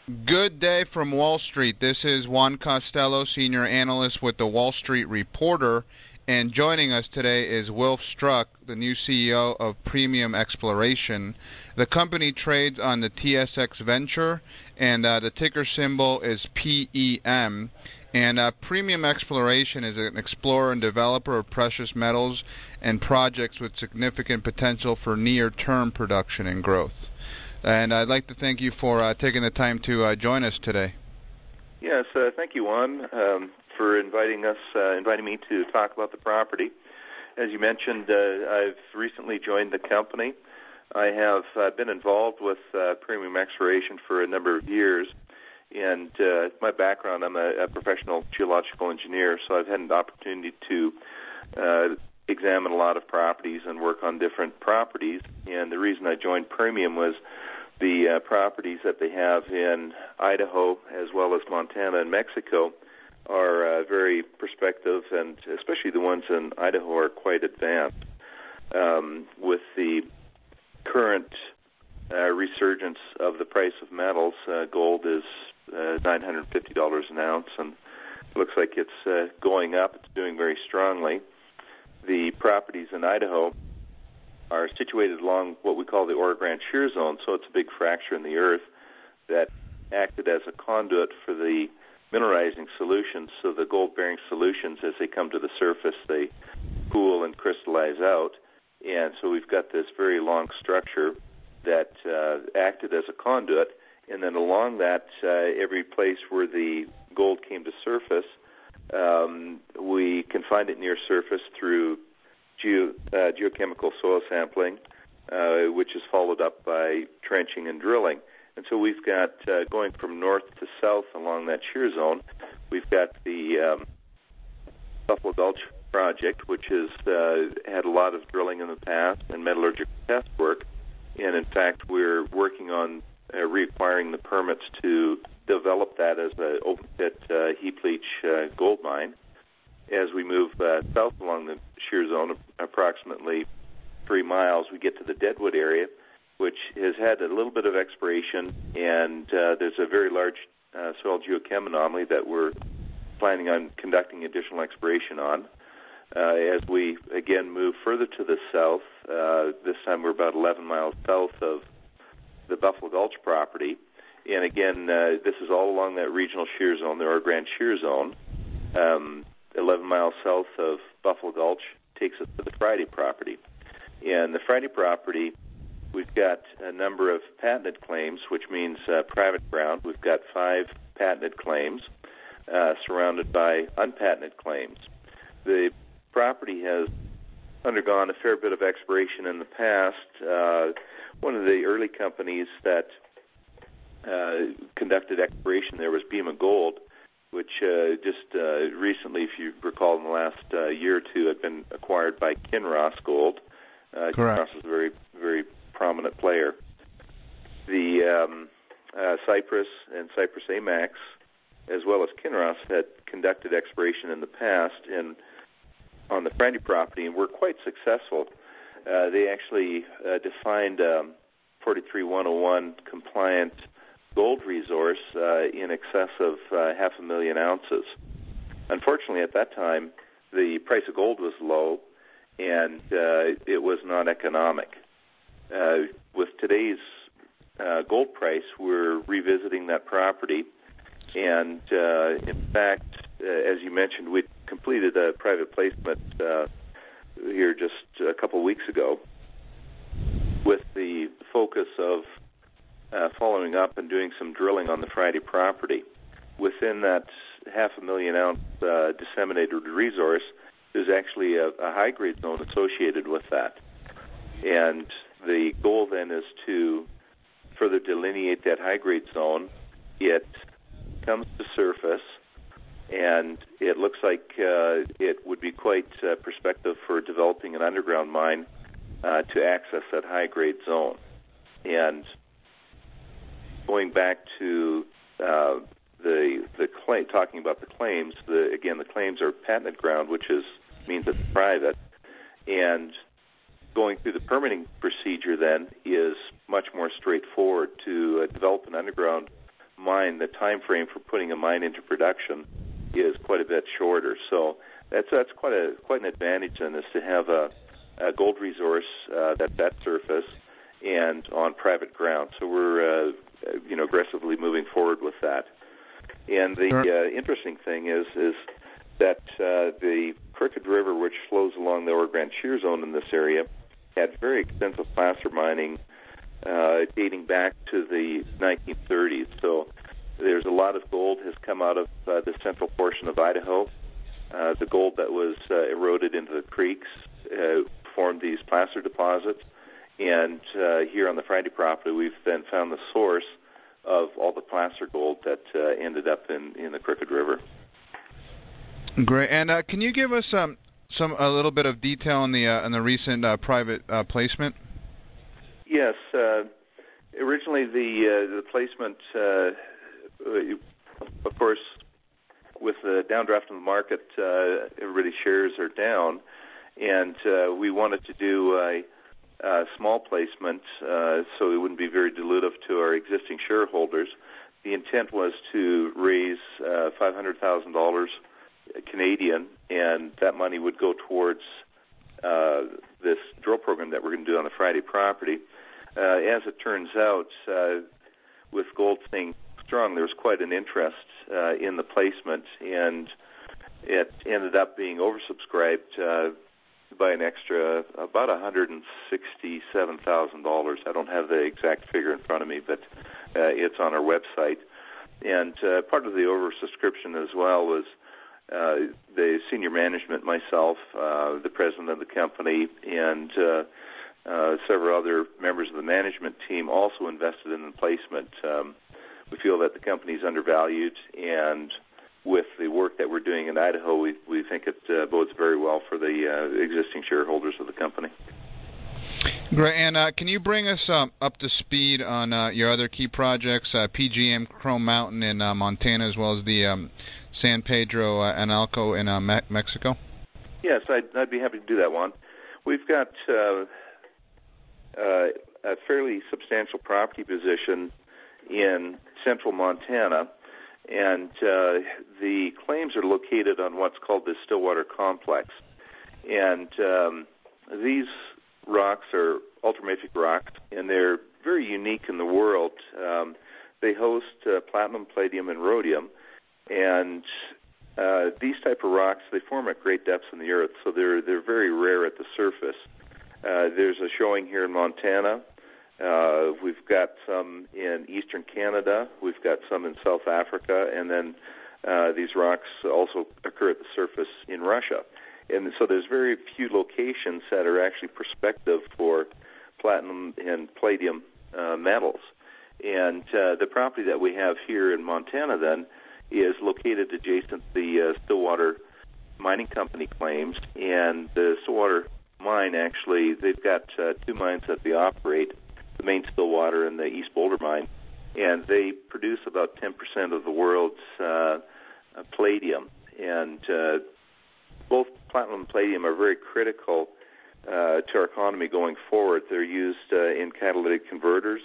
Good day from Wall Street. This is Juan Costello, Senior Analyst with the Wall Street Reporter, and joining us today is Wilf Struck, the new CEO of Premium Exploration. The company trades on the TSX Venture, and the ticker symbol is PEM. And Premium Exploration is an explorer and developer of precious metals and projects with significant potential for near-term production and growth. And I'd like to thank you for taking the time to join us today. Yes, thank you, Juan, for inviting me to talk about the property. As you mentioned, I've recently joined the company. I have been involved with Premium Exploration for a number of years, and my background, I'm a professional geological engineer, so I've had an opportunity to examine a lot of properties and work on different properties. And the reason I joined Premium was the properties that they have in Idaho as well as Montana and Mexico are very prospective, and especially the ones in Idaho are quite advanced. With the current resurgence of the price of metals, gold is $950 an ounce, and it looks like it's going up. It's doing very strongly. The properties in Idaho are situated along what we call the Ore Grande Shear Zone, so it's a big fracture in the earth that acted as a conduit for the mineralizing solutions. So the gold-bearing solutions, as they come to the surface, they cool and crystallize out. And so we've got this very long structure that acted as a conduit. And then along that, every place where the gold came to surface, we can find it near surface through geochemical soil sampling, which is followed up by trenching and drilling. And so we've got, going from north to south along that shear zone, we've got the Buffalo Gulch project, which has had a lot of drilling in the past and metallurgical test work. And in fact, we're working on reacquiring the permits to develop that as an open-pit heap leach gold mine. As we move south along the shear zone, approximately 3 miles, we get to the Deadwood area, which has had a little bit of exploration, and there's a very large soil geochem anomaly that we're planning on conducting additional exploration on. As we, again, move further to the south, this time we're about 11 miles south of the Buffalo Gulch property, and again, this is all along that regional shear zone, the Ore Grande Shear Zone. 11 miles south of Buffalo Gulch takes us to the Friday property. And the Friday property, we've got a number of patented claims, which means private ground. We've got 5 patented claims surrounded by unpatented claims. The property has undergone a fair bit of exploration in the past. One of the early companies that conducted exploration there was Bema Gold, which just recently, if you recall, in the last year or two, had been acquired by Kinross Gold. Kinross is a very, very prominent player. The Cypress and Cypress AMAX, as well as Kinross, had conducted exploration in the past on the Friday property, and were quite successful. They actually defined 43-101 compliant gold resource in excess of 500,000 ounces. Unfortunately, at that time, the price of gold was low, and it was not economic. With today's gold price, we're revisiting that property, and in fact, as you mentioned, we completed a private placement here just a couple weeks ago with the focus of following up and doing some drilling on the Friday property. Within that 500,000 ounce disseminated resource, there's actually a high-grade zone associated with that. And the goal then is to further delineate that high-grade zone. It comes to surface, and it looks like it would be quite prospective for developing an underground mine to access that high-grade zone. And going back to the claim, talking about the claims, the claims are patented ground, which means it's private, and going through the permitting procedure then is much more straightforward. To develop an underground mine, the time frame for putting a mine into production is quite a bit shorter. So that's quite an advantage in this, to have a gold resource that's at surface and on private ground. So we're aggressively moving forward with that. And the interesting thing is that the Crooked River, which flows along the Ore Grant Shear Zone in this area, had very extensive placer mining dating back to the 1930s. So there's a lot of gold has come out of the central portion of Idaho. The gold that was eroded into the creeks formed these placer deposits. And here on the Friday property, we've then found the source of all the placer gold that ended up in the Crooked River. Great. And can you give us a little bit of detail on the recent private placement? Yes. Originally, the placement, of course, with the downdraft in the market, everybody's shares are down, and we wanted to do a small placement so it wouldn't be very dilutive to our existing shareholders. The intent was to raise $500,000 Canadian, and that money would go towards this drill program that we're going to do on the Friday property. As it turns out, with gold staying strong, there's quite an interest in the placement, and it ended up being oversubscribed by an extra about $167,000. I don't have the exact figure in front of me, but it's on our website. And part of the oversubscription as well was the senior management, myself, the president of the company, and several other members of the management team also invested in the placement. We feel that the company is undervalued, and with the work that we're doing in Idaho, we think it bodes very well for the existing shareholders of the company. Great. And can you bring us up to speed on your other key projects, PGM Chrome Mountain in Montana, as well as the San Pedro Analco in Mexico? Yes, I'd be happy to do that one. We've got a fairly substantial property position in central Montana, and the claims are located on what's called the Stillwater Complex. And these rocks are ultramafic rocks, and they're very unique in the world. They host platinum, palladium, and rhodium, and these type of rocks, they form at great depths in the earth, so they're very rare at the surface. There's a showing here in Montana. We've got some in eastern Canada. We've got some in South Africa, and then these rocks also occur at the surface in Russia. And so there's very few locations that are actually prospective for platinum and palladium metals. And the property that we have here in Montana then is located adjacent to the Stillwater Mining Company claims. And the Stillwater mine, actually, they've got two mines that they operate, the main Stillwater and the East Boulder mine, and they produce about 10% of the world's palladium. And both platinum and palladium are very critical to our economy going forward. They're used in catalytic converters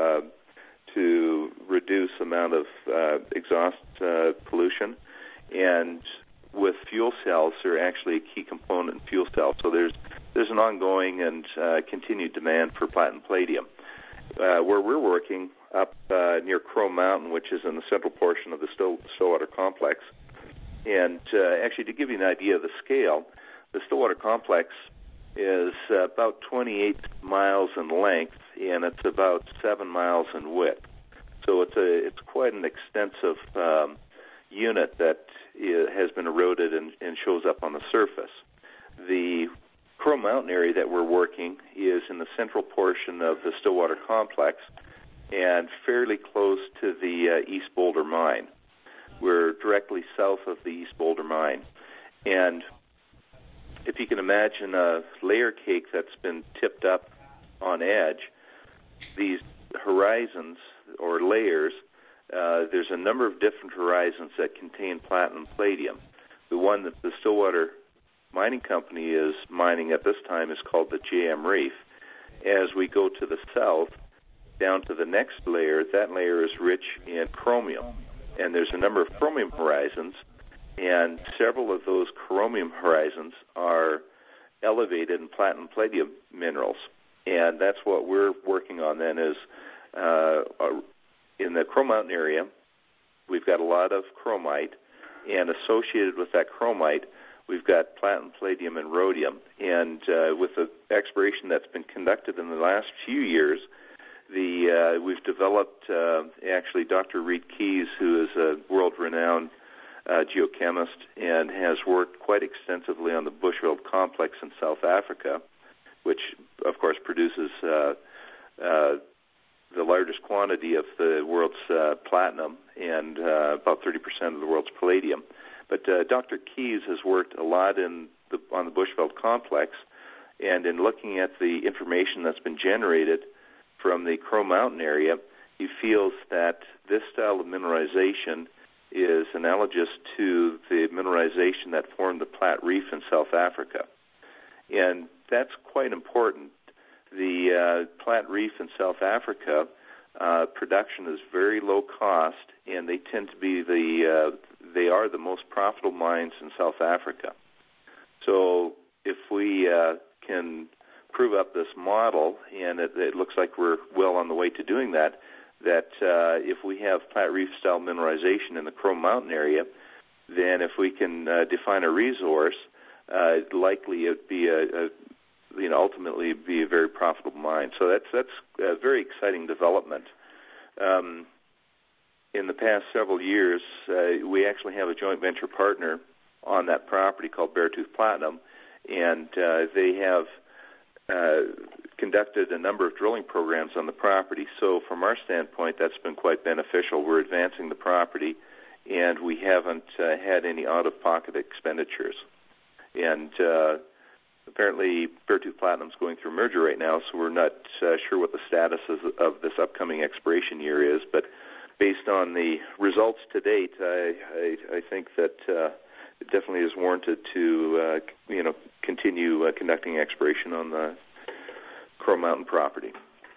to reduce the amount of exhaust pollution. And with fuel cells, they're actually a key component in fuel cells. So there's an ongoing and continued demand for platinum palladium. Where we're working up near Chrome Mountain, which is in the central portion of the Stillwater Complex. And actually, to give you an idea of the scale, the Stillwater Complex is about 28 miles in length, and it's about 7 miles in width. So it's quite an extensive unit that has been eroded and shows up on the surface. The Chrome Mountain area that we're working is in the central portion of the Stillwater Complex and fairly close to the East Boulder mine. We're directly south of the East Boulder mine. And if you can imagine a layer cake that's been tipped up on edge, these horizons or layers, there's a number of different horizons that contain platinum palladium. The one that the Stillwater Mining Company is mining at this time is called the JM Reef. As we go to the south, down to the next layer, that layer is rich in chromium. And there's a number of chromium horizons, and several of those chromium horizons are elevated in platinum palladium minerals. And that's what we're working on then is in the Crow Mountain area, we've got a lot of chromite, and associated with that chromite, we've got platinum, palladium, and rhodium. And with the exploration that's been conducted in the last few years, we've developed actually Dr. Reed Keys, who is a world-renowned geochemist and has worked quite extensively on the Bushveld complex in South Africa, which, of course, produces the largest quantity of the world's platinum and about 30% of the world's palladium. But Dr. Keys has worked a lot on the Bushveld complex, and in looking at the information that's been generated from the Crow Mountain area, he feels that this style of mineralization is analogous to the mineralization that formed the Platte Reef in South Africa. And that's quite important. The Platte Reef in South Africa, production is very low cost, and they tend to be they are the most profitable mines in South Africa. So if we can prove up this model, and it looks like we're well on the way to doing that, if we have Platte Reef-style mineralization in the Crow Mountain area, then if we can define a resource, likely it'd be ultimately be a very profitable mine. So that's a very exciting development. In the past several years, we actually have a joint venture partner on that property called Beartooth Platinum, and they have conducted a number of drilling programs on the property. So from our standpoint, that's been quite beneficial. We're advancing the property, and we haven't had any out-of-pocket expenditures. And apparently, Beartooth Platinum's going through merger right now, so we're not sure what the status of this upcoming exploration year is. But based on the results to date, I think that it definitely is warranted to continue conducting exploration on the Crow Mountain property.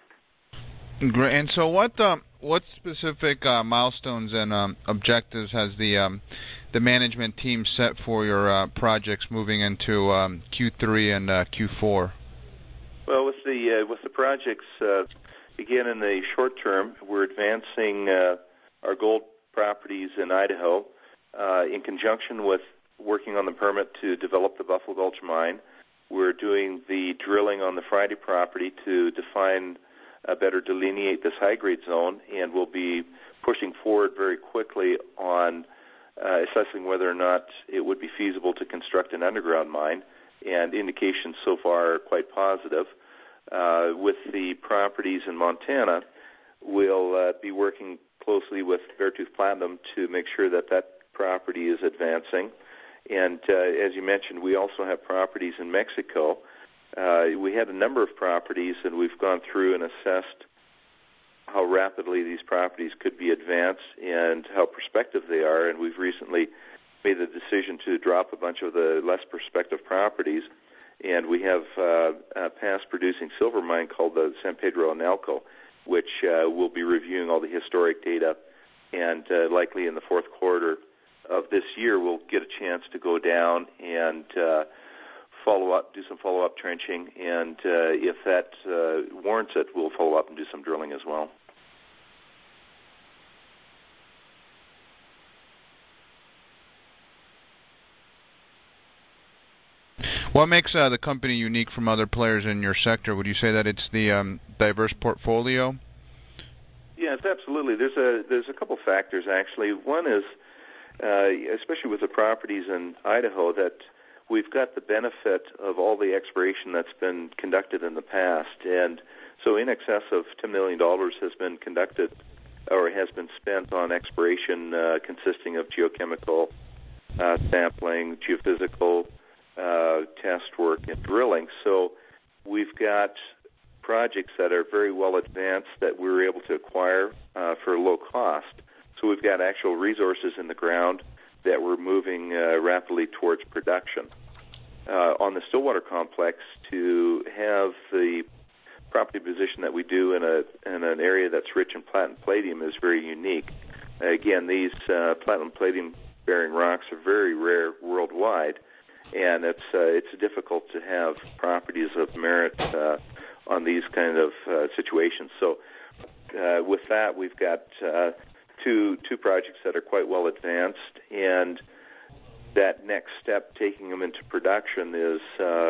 Great. And so, what specific milestones and objectives has the management team set for your projects moving into Q3 and Q4? Well, with the projects, again in the short term, we're advancing our gold properties in Idaho in conjunction with working on the permit to develop the Buffalo Gulch mine. We're doing the drilling on the Friday property to better delineate this high-grade zone, and we'll be pushing forward very quickly on assessing whether or not it would be feasible to construct an underground mine, and indications so far are quite positive. With the properties in Montana, we'll be working closely with Beartooth Platinum to make sure that property is advancing. And as you mentioned, we also have properties in Mexico. We had a number of properties, and we've gone through and assessed how rapidly these properties could be advanced and how prospective they are. And we've recently made the decision to drop a bunch of the less prospective properties. And we have a past-producing silver mine called the San Pedro Analco, which will be reviewing all the historic data. And likely in the fourth quarter of this year, we'll get a chance to go down and do some follow-up trenching, and if that warrants it, we'll follow up and do some drilling as well. What makes the company unique from other players in your sector? Would you say that it's the diverse portfolio? Yes, absolutely. There's a couple factors, actually. One is, especially with the properties in Idaho, that we've got the benefit of all the exploration that's been conducted in the past. And so in excess of $10 million has been conducted or has been spent on exploration consisting of geochemical sampling, geophysical test work, and drilling. So we've got projects that are very well advanced that we were able to acquire for low cost. So we've got actual resources in the ground that we're moving rapidly towards production. On the Stillwater complex, to have the property position that we do in an area that's rich in platinum palladium is very unique. Again, these platinum palladium bearing rocks are very rare worldwide, and it's difficult to have properties of merit on these kind of situations. So with that, we've got two projects that are quite well advanced, and that next step, taking them into production, is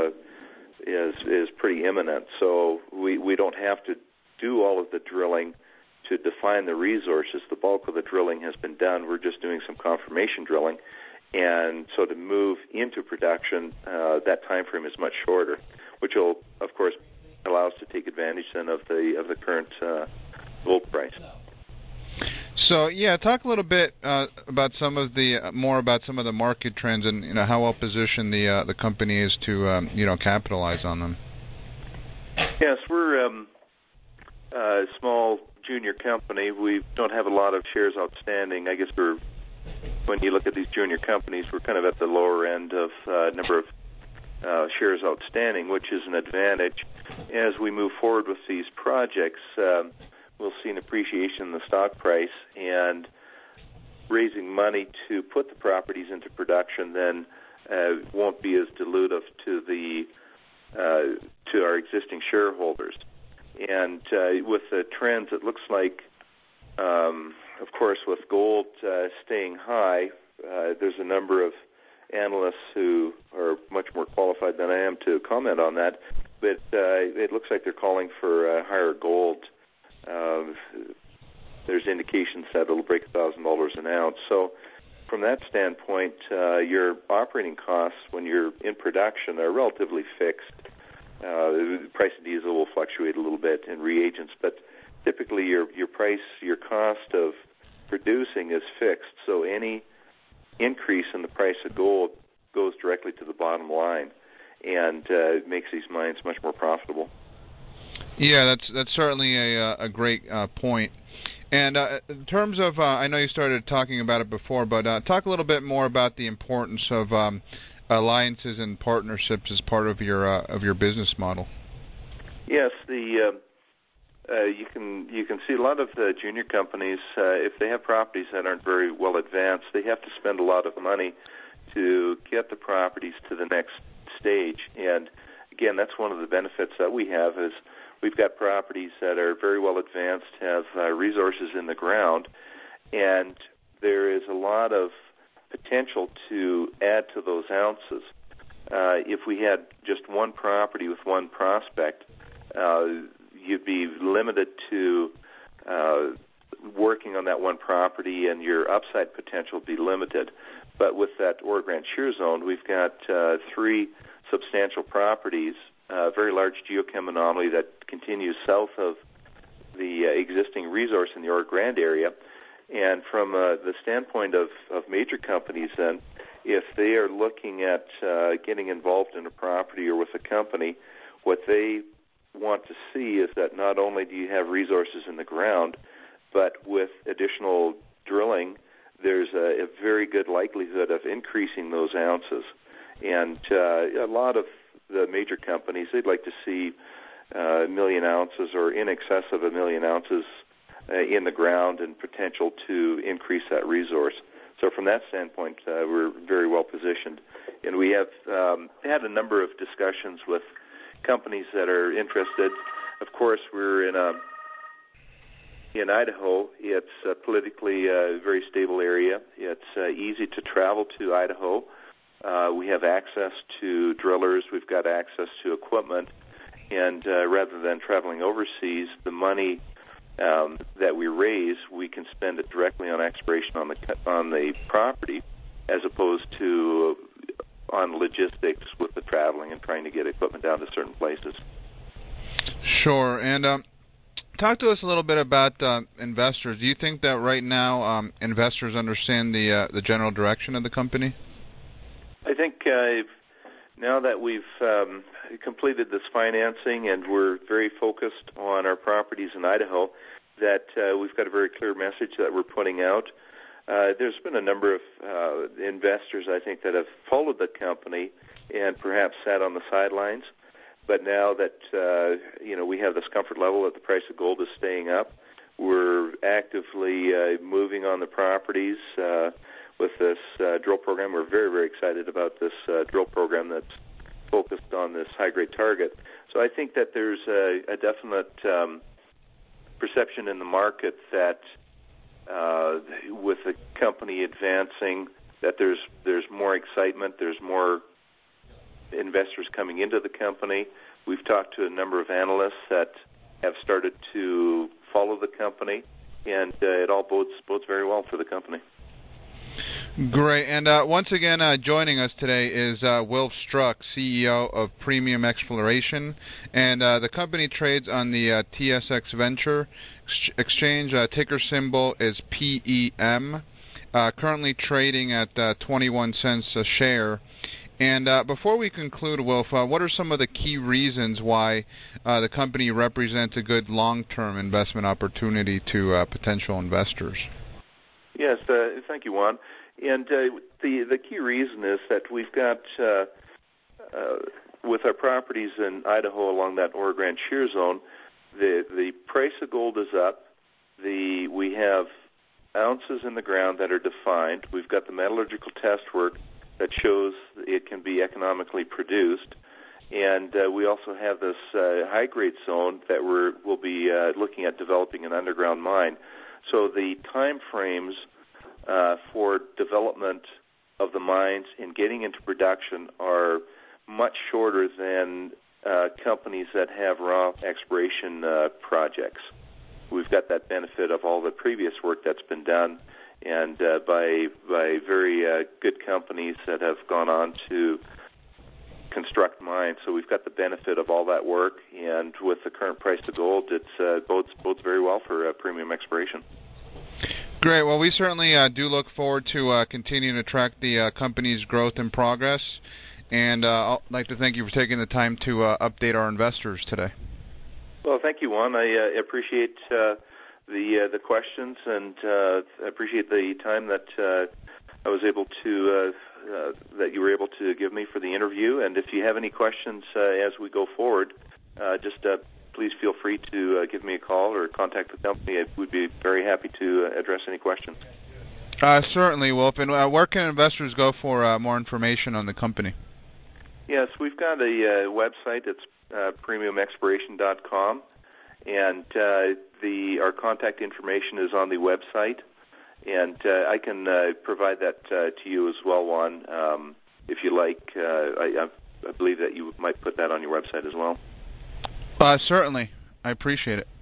pretty imminent. So we don't have to do all of the drilling to define the resources. The bulk of the drilling has been done. We're just doing some confirmation drilling, and so to move into production, that time frame is much shorter, which will, of course, allow us to take advantage then of the current gold price. So talk a little bit about some of the market trends and how well positioned the company is to capitalize on them. Yes, we're a small junior company. We don't have a lot of shares outstanding. I guess when you look at these junior companies, we're kind of at the lower end of number of shares outstanding, which is an advantage. As we move forward with these projects, we'll see an appreciation in the stock price, and raising money to put the properties into production then won't be as dilutive to our existing shareholders. And with the trends, it looks like, of course, with gold staying high, there's a number of analysts who are much more qualified than I am to comment on that, but it looks like they're calling for higher gold. There's indications that it'll break $1,000 an ounce. So from that standpoint, your operating costs when you're in production are relatively fixed. The price of diesel will fluctuate a little bit in reagents, but typically your cost of producing is fixed. So any increase in the price of gold goes directly to the bottom line, and it makes these mines much more profitable. Yeah, that's certainly a great point. And in terms of, I know you started talking about it before, but talk a little bit more about the importance of alliances and partnerships as part of your business model. Yes, you can see a lot of the junior companies, if they have properties that aren't very well advanced, they have to spend a lot of money to get the properties to the next stage. And again, that's one of the benefits that we have is we've got properties that are very well advanced, have resources in the ground, and there is a lot of potential to add to those ounces. If we had just one property with one prospect, you'd be limited to working on that one property, and your upside potential would be limited. But with that Ore Grande Shear Zone, we've got three substantial properties, a very large geochem anomaly that continues south of the existing resource in the Ore Grande area. And from the standpoint of major companies, then, if they are looking at getting involved in a property or with a company, what they want to see is that not only do you have resources in the ground, but with additional drilling, there's a very good likelihood of increasing those ounces. And a lot of the major companies, they'd like to see 1 million ounces or in excess of 1 million ounces in the ground and potential to increase that resource. So from that standpoint, we're very well positioned. And we have had a number of discussions with companies that are interested. Of course, we're in Idaho. It's politically a very stable area. It's easy to travel to Idaho. We have access to drillers. We've got access to equipment. And rather than traveling overseas, the money that we raise, we can spend it directly on exploration on the property, as opposed to on logistics with the traveling and trying to get equipment down to certain places. Sure. And talk to us a little bit about investors. Do you think that right now investors understand the general direction of the company? I think now that we've completed this financing and we're very focused on our properties in Idaho, that we've got a very clear message that we're putting out. There's been a number of investors, I think, that have followed the company and perhaps sat on the sidelines. But now that we have this comfort level that the price of gold is staying up, we're actively moving on the properties with this drill program. We're very, very excited about this drill program that's focused on this high-grade target. So I think that there's a definite perception in the market that with the company advancing, that there's more excitement, there's more investors coming into the company. We've talked to a number of analysts that have started to follow the company, and it all bodes very well for the company. Great. And once again, joining us today is Wilf Struck, CEO of Premium Exploration. And the company trades on the TSX Venture Exchange. Ticker symbol is PEM. Currently trading at 21 cents a share. And before we conclude, Wilf, what are some of the key reasons why the company represents a good long-term investment opportunity to potential investors? Yes, thank you, Juan. And the key reason is that we've got, with our properties in Idaho along that Ore Grande Shear Zone, the price of gold is up. We have ounces in the ground that are defined. We've got the metallurgical test work that shows it can be economically produced. And we also have this high-grade zone that we'll be looking at developing an underground mine. So the time frames for development of the mines and getting into production are much shorter than companies that have raw exploration projects. We've got that benefit of all the previous work that's been done, and by very good companies that have gone on to construct mines. So we've got the benefit of all that work, and with the current price of gold, it bodes very well for Premium Exploration. Great. Well, we certainly do look forward to continuing to track the company's growth and progress. And I'd like to thank you for taking the time to update our investors today. Well, thank you, Juan. I appreciate the questions, and appreciate the time that I was able to that you were able to give me for the interview. And if you have any questions as we go forward, just please feel free to give me a call or contact the company. I would be very happy to address any questions. Certainly, Wilf. And where can investors go for more information on the company? Yes, we've got a website. It's premiumexploration.com, and our contact information is on the website. And I can provide that to you as well, Juan, if you like. I believe that you might put that on your website as well. Certainly. I appreciate it.